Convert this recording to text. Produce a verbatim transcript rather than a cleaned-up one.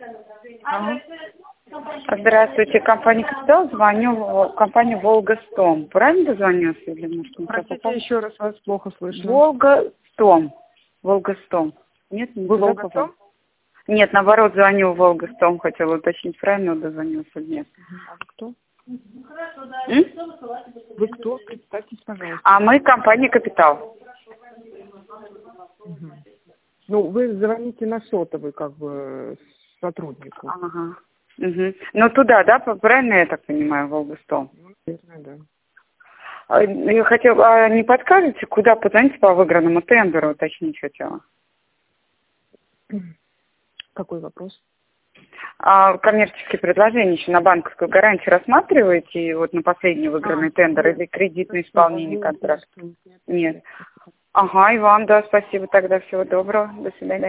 Ага. Здравствуйте, компания «Капитал». Звоню в компанию «Волгастом». Правильно дозвонился? Или, может, не так Простите, попал? еще раз вас плохо слышно. «Волгастом». «Волгастом». Нет, не Вы туда Волгастом? попал? Нет, наоборот, звоню в «Волгастом». Хотела уточнить, правильно дозвонился или нет. А вы кто? М? Вы кто? Представьтесь, пожалуйста. А мы компания «Капитал». Угу. Ну, вы звоните на сотовый, как бы, сотруднику. Ага. Угу. Ну, туда, да, правильно я так понимаю, «Волгастом»? Ну, наверное, да. А, Я хотела, а не подскажете, куда позвонить по выигранному тендеру, уточнить хотела? Какой вопрос? А коммерческие предложения еще на банковскую гарантию рассматриваете, и вот на последний выигранный А, тендер нет. или кредитное Спасибо, исполнение нет, контракта? нет, нет. Нет. Ага, и вам, да, спасибо тогда, всего доброго, до свидания.